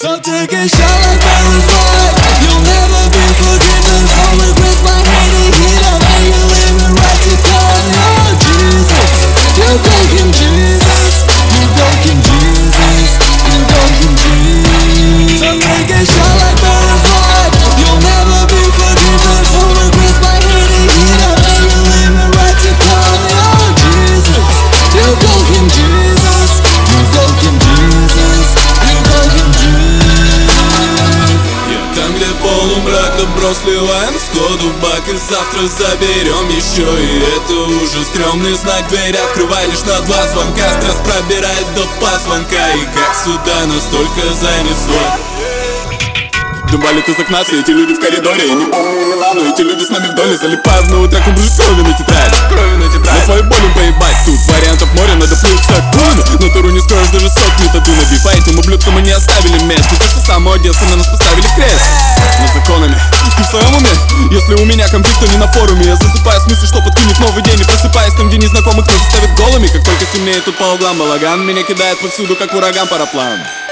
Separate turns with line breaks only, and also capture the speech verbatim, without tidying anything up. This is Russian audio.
So take a shot like Barry's wife. You'll never be forgiven. All regrets, my hate it hit up. And you're living right to come. Oh Jesus, you're broken Jesus. You're broken Jesus. You're broken Jesus. So take a shot like Barry's wife. You'll never be forgiven. All regrets, my hate it hit up. And you're living right to come. Oh Jesus, you're broken Jesus. You're broken Jesus. You're broken Jesus.
Там, где полумрак, добро сливаем сходу в бак. И завтра заберем еще. И это уже стрёмный знак. Дверь открывай лишь на два звонка. Стресс пробирает до позвонка. И как сюда настолько занесло. Дым валит из окна, все эти люди в коридоре. Я не помню имена, но эти люди с нами в доле. Залипаю в ноутреку, брыжу крови на тетрадь. Крови на тетрадь. На твою боль им поебать. Тут вариантов море, надо плыть в сакуну. На туру не скроешь даже сотни тату на биф. А этим ублюдкам мы не оставили место. То, что самого детства на нас поставили крест. Но законами ты в своем уме? Если у меня конфликт, то не на форуме. Я засыпаю с мыслью, что подкинет новый день. И просыпаюсь там, где незнакомых нас заставит голыми. Как только темнеет тут по углам балаган, меня кидает повсюду, как ураган параплан.